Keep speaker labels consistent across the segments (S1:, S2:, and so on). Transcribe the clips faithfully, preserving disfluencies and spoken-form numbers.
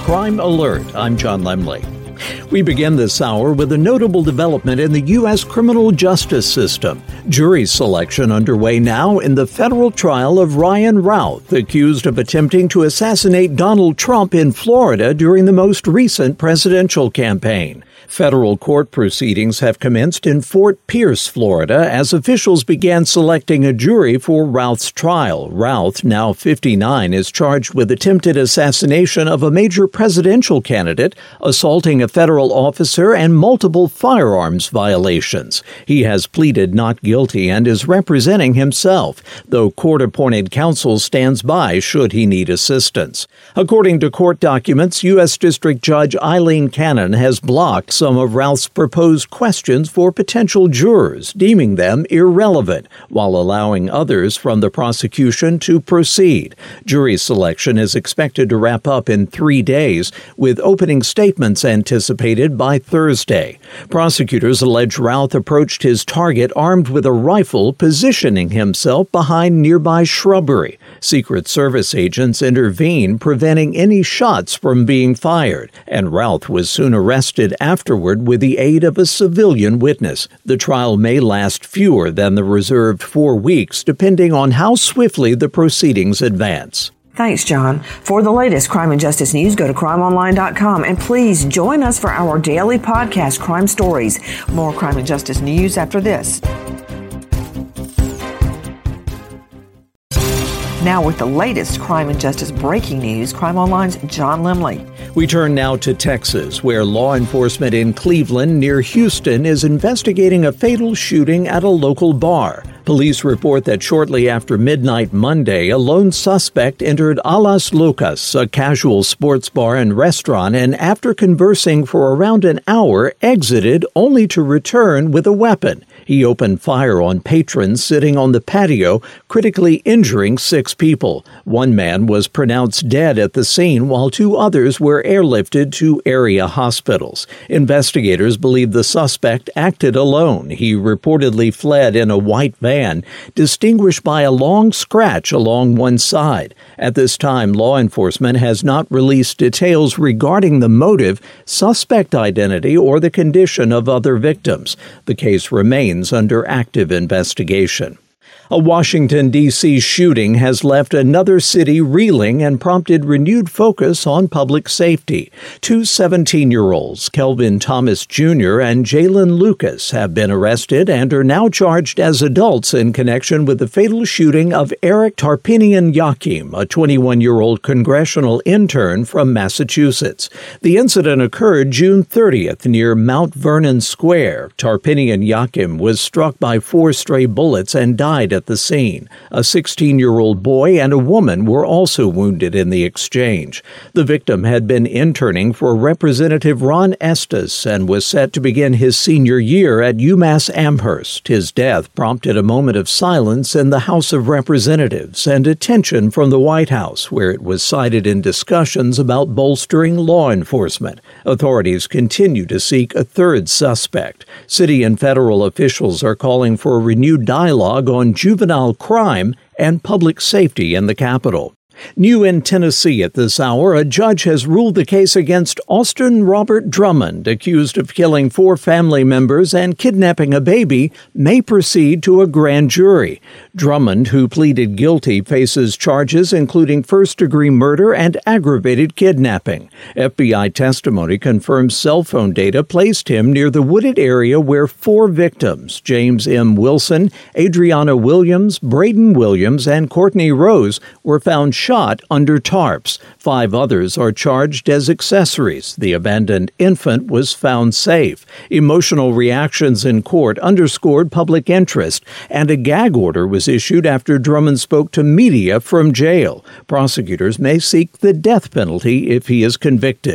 S1: Crime Alert. I'm John Lemley. We begin this hour with a notable development in the U S criminal justice system. Jury selection underway now in the federal trial of Ryan Routh, accused of attempting to assassinate Donald Trump in Florida during the most recent presidential campaign. Federal court proceedings have commenced in Fort Pierce, Florida, as officials began selecting a jury for Routh's trial. Routh, now fifty-nine, is charged with attempted assassination of a major presidential candidate, assaulting a federal officer, and multiple firearms violations. He has pleaded not guilty and is representing himself, though court-appointed counsel stands by should he need assistance. According to court documents, U S District Judge Eileen Cannon has blocked some of Routh's proposed questions for potential jurors, deeming them irrelevant, while allowing others from the prosecution to proceed. Jury selection is expected to wrap up in three days, with opening statements anticipated by Thursday. Prosecutors allege Routh approached his target armed with a rifle, positioning himself behind nearby shrubbery. Secret Service agents intervened, preventing any shots from being fired, and Routh was soon arrested afterward with the aid of a civilian witness. The trial may last fewer than the reserved four weeks, depending on how swiftly the proceedings advance.
S2: Thanks, John. For the latest crime and justice news, go to crime online dot com, and please join us for our daily podcast, Crime Stories. More crime and justice news after this. Now with the latest crime and justice breaking news, Crime Online's John Lemley.
S1: We turn now to Texas, where law enforcement in Cleveland, near Houston, is investigating a fatal shooting at a local bar. Police report that shortly after midnight Monday, a lone suspect entered A Las Locas, a casual sports bar and restaurant, and after conversing for around an hour, exited only to return with a weapon. He opened fire on patrons sitting on the patio, critically injuring six people. One man was pronounced dead at the scene, while two others were airlifted to area hospitals. Investigators believe the suspect acted alone. He reportedly fled in a white van, distinguished by a long scratch along one side. At this time, law enforcement has not released details regarding the motive, suspect identity, or the condition of other victims. The case remains under active investigation. A Washington, D C shooting has left another city reeling and prompted renewed focus on public safety. Two seventeen-year-olds, Kelvin Thomas Junior and Jalen Lucas, have been arrested and are now charged as adults in connection with the fatal shooting of Eric Tarpinian-Yakim, a twenty-one-year-old congressional intern from Massachusetts. The incident occurred June thirtieth near Mount Vernon Square. Tarpinian-Yakim was struck by four stray bullets and died at the scene. A sixteen-year-old boy and a woman were also wounded in the exchange. The victim had been interning for Representative Ron Estes and was set to begin his senior year at UMass Amherst. His death prompted a moment of silence in the House of Representatives and attention from the White House, where it was cited in discussions about bolstering law enforcement. Authorities continue to seek a third suspect. City and federal officials are calling for a renewed dialogue on juvenile crime and public safety in the capital. New in Tennessee at this hour, a judge has ruled the case against Austin Robert Drummond, accused of killing four family members and kidnapping a baby, may proceed to a grand jury. Drummond, who pleaded guilty, faces charges including first-degree murder and aggravated kidnapping. F B I testimony confirms cell phone data placed him near the wooded area where four victims, James M. Wilson, Adriana Williams, Braden Williams, and Courtney Rose, were found shot under tarps. Five others are charged as accessories. The abandoned infant was found safe. Emotional reactions in court underscored public interest, and a gag order was issued after Drummond spoke to media from jail. Prosecutors may seek the death penalty if he is convicted.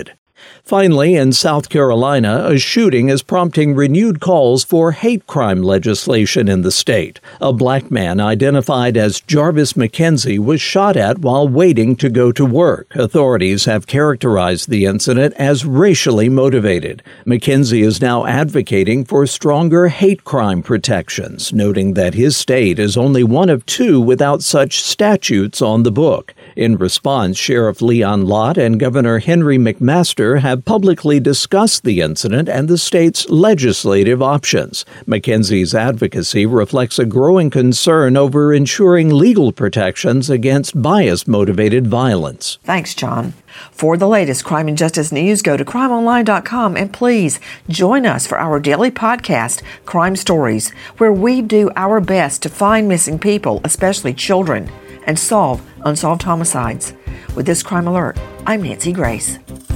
S1: Finally, in South Carolina, a shooting is prompting renewed calls for hate crime legislation in the state. A black man identified as Jarvis McKenzie was shot at while waiting to go to work. Authorities have characterized the incident as racially motivated. McKenzie is now advocating for stronger hate crime protections, noting that his state is only one of two without such statutes on the book. In response, Sheriff Leon Lott and Governor Henry McMaster have publicly discussed the incident and the state's legislative options. McKenzie's advocacy reflects a growing concern over ensuring legal protections against bias-motivated violence.
S2: Thanks, John. For the latest crime and justice news, go to crime online dot com and please join us for our daily podcast, Crime Stories, where we do our best to find missing people, especially children, and solve unsolved homicides. With this Crime Alert, I'm Nancy Grace.